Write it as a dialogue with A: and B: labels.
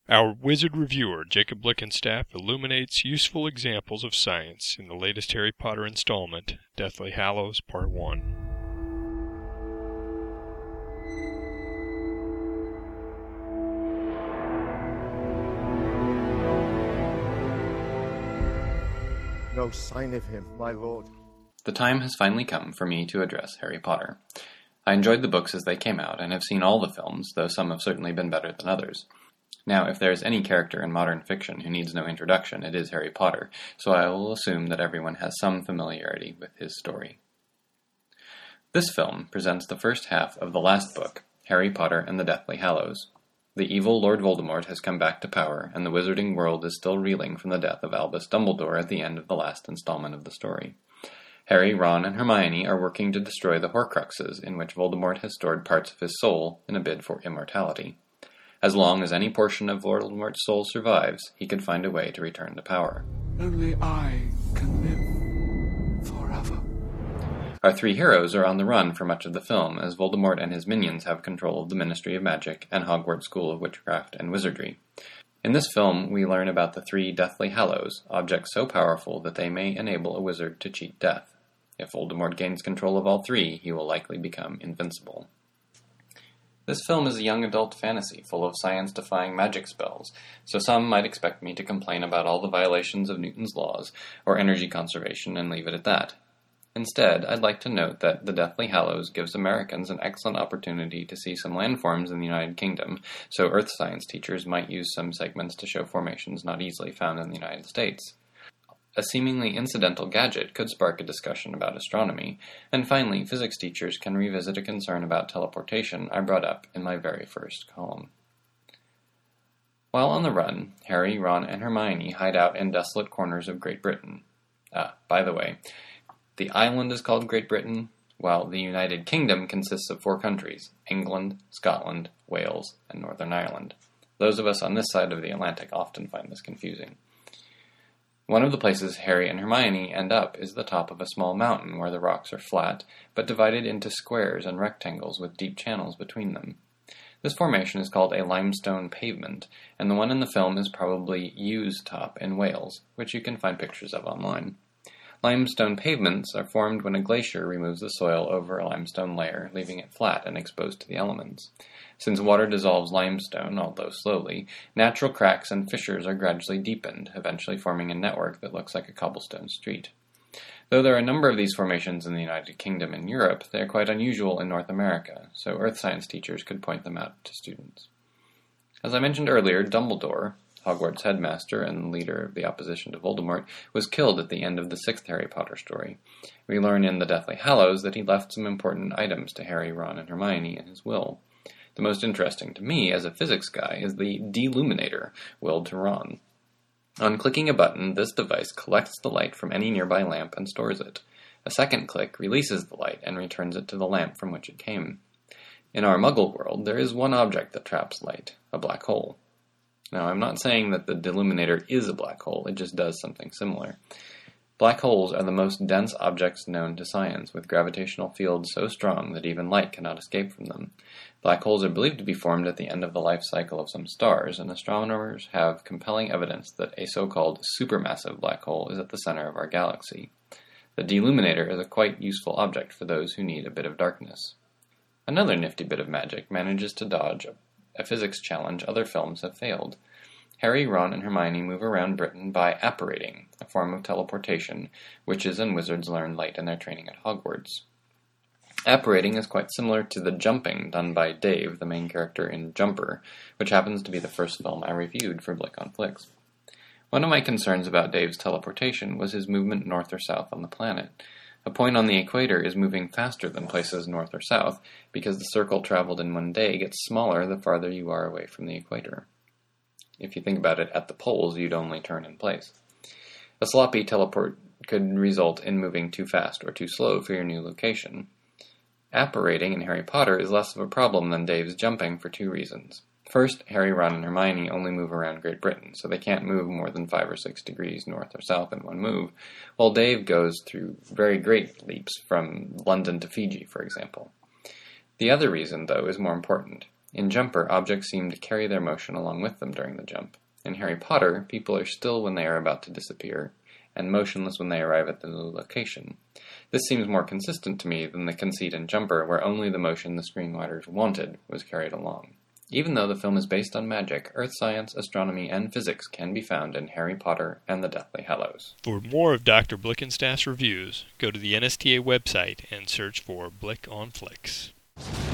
A: Our wizard reviewer, Jacob Blickenstaff, illuminates useful examples of science in the latest Harry Potter installment, Deathly Hallows Part 1.
B: No sign of him, my lord.
C: The time has finally come for me to address Harry Potter. I enjoyed the books as they came out, and have seen all the films, though some have certainly been better than others. Now, if there is any character in modern fiction who needs no introduction, it is Harry Potter, so I will assume that everyone has some familiarity with his story. This film presents the first half of the last book, Harry Potter and the Deathly Hallows. The evil Lord Voldemort has come back to power, and the wizarding world is still reeling from the death of Albus Dumbledore at the end of the last installment of the story. Harry, Ron, and Hermione are working to destroy the Horcruxes, in which Voldemort has stored parts of his soul in a bid for immortality. As long as any portion of Voldemort's soul survives, he can find a way to return to power.
D: Only I can live forever.
C: Our three heroes are on the run for much of the film, as Voldemort and his minions have control of the Ministry of Magic and Hogwarts School of Witchcraft and Wizardry. In this film, we learn about the three Deathly Hallows, objects so powerful that they may enable a wizard to cheat death. If Voldemort gains control of all three, he will likely become invincible. This film is a young adult fantasy full of science-defying magic spells, so some might expect me to complain about all the violations of Newton's laws or energy conservation and leave it at that. Instead, I'd like to note that The Deathly Hallows gives Americans an excellent opportunity to see some landforms in the United Kingdom, so earth science teachers might use some segments to show formations not easily found in the United States. A seemingly incidental gadget could spark a discussion about astronomy, and finally, physics teachers can revisit a concern about teleportation I brought up in my very first column. While on the run, Harry, Ron, and Hermione hide out in desolate corners of Great Britain. By the way, the island is called Great Britain, while the United Kingdom consists of 4 countries, England, Scotland, Wales, and Northern Ireland. Those of us on this side of the Atlantic often find this confusing. One of the places Harry and Hermione end up is the top of a small mountain where the rocks are flat, but divided into squares and rectangles with deep channels between them. This formation is called a limestone pavement, and the one in the film is probably Yew's Top in Wales, which you can find pictures of online. Limestone pavements are formed when a glacier removes the soil over a limestone layer, leaving it flat and exposed to the elements. Since water dissolves limestone, although slowly, natural cracks and fissures are gradually deepened, eventually forming a network that looks like a cobblestone street. Though there are a number of these formations in the United Kingdom and Europe, they are quite unusual in North America, so earth science teachers could point them out to students. As I mentioned earlier, Dumbledore, Hogwarts headmaster and leader of the opposition to Voldemort, was killed at the end of the 6th Harry Potter story. We learn in The Deathly Hallows that he left some important items to Harry, Ron, and Hermione in his will. The most interesting to me, as a physics guy, is the Deluminator, willed to Ron. On clicking a button, this device collects the light from any nearby lamp and stores it. A second click releases the light and returns it to the lamp from which it came. In our Muggle world, there is one object that traps light, a black hole. Now, I'm not saying that the Deluminator is a black hole, it just does something similar. Black holes are the most dense objects known to science, with gravitational fields so strong that even light cannot escape from them. Black holes are believed to be formed at the end of the life cycle of some stars, and astronomers have compelling evidence that a so-called supermassive black hole is at the center of our galaxy. The Deluminator is a quite useful object for those who need a bit of darkness. Another nifty bit of magic manages to dodge a physics challenge other films have failed. Harry, Ron, and Hermione move around Britain by apparating, a form of teleportation witches and wizards learn late in their training at Hogwarts. Apparating is quite similar to the jumping done by Dave, the main character in Jumper, which happens to be the first film I reviewed for Blick on Flicks. One of my concerns about Dave's teleportation was his movement north or south on the planet. A point on the equator is moving faster than places north or south, because the circle traveled in one day gets smaller the farther you are away from the equator. If you think about it, at the poles, you'd only turn in place. A sloppy teleport could result in moving too fast or too slow for your new location. Apparating in Harry Potter is less of a problem than Dave's jumping for 2 reasons. First, Harry, Ron, and Hermione only move around Great Britain, so they can't move more than 5 or 6 degrees north or south in one move, while Dave goes through very great leaps from London to Fiji, for example. The other reason, though, is more important. In Jumper, objects seem to carry their motion along with them during the jump. In Harry Potter, people are still when they are about to disappear, and motionless when they arrive at the new location. This seems more consistent to me than the conceit in Jumper, where only the motion the screenwriters wanted was carried along. Even though the film is based on magic, earth science, astronomy, and physics can be found in Harry Potter and the Deathly Hallows.
A: For more of Dr. Blickenstaff's reviews, go to the NSTA website and search for Blick on Flicks.